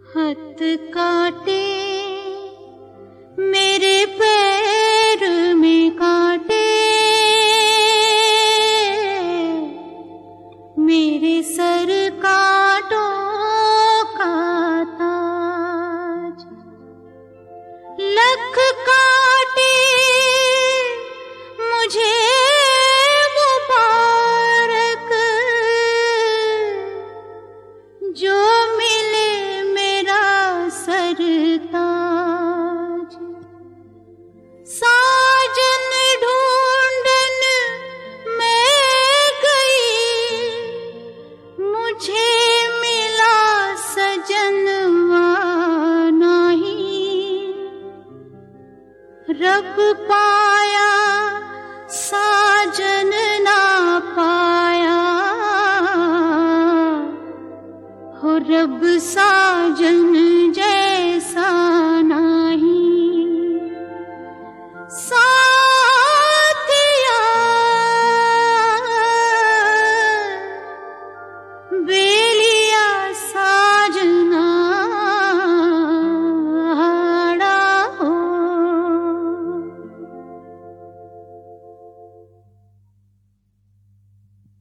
हाथ काटे मेरे पैर में काटे, मेरे सर कांटों का ताज। लख काटे मुझे मुबारक, जो मिले मेरा सरताज। साजन ढूंढन मैं गई, मुझे मिला सजनवा नहीं। रब पाया साजन ना पाया, हो रब साजन जैसा नहीं।